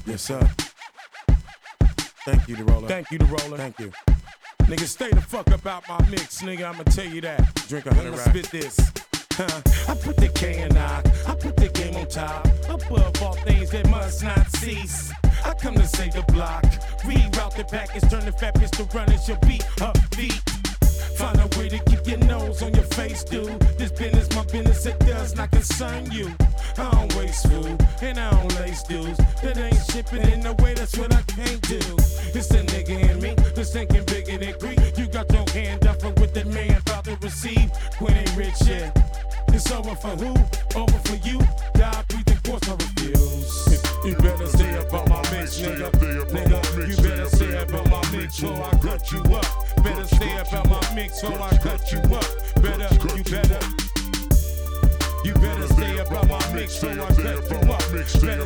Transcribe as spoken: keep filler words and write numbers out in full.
Yes, sir. Thank you, the roller. Thank you, the roller. Thank you. Nigga, stay the fuck up out my mix, nigga. I'ma tell you that. Drink a hundred I'ma rap. spit this. Huh. I put the K in I, I put the game on top. Above all things that must not cease. I come to save the block. Reroute the package, turn the fat bitch to run as your beat up beat. Find a way to keep your nose on your face, dude. This business, my business, it does not concern you. I don't waste food, and I don't lace dudes. That ain't shipping in no way, that's what I can't do. It's the nigga in me, that's thinking bigger than Greek. You got your hand up with the man about to receive. Quinn ain't rich yet. It's over for who? Over for you? Die breathing, course I refuse. You better stay up on my mix, nigga. Nigga, you better stay up on my mix, or I cut you up. Better stay up on my mix, or I cut you up. Better, you better. You better stay up on my mix, or I cut you up. Better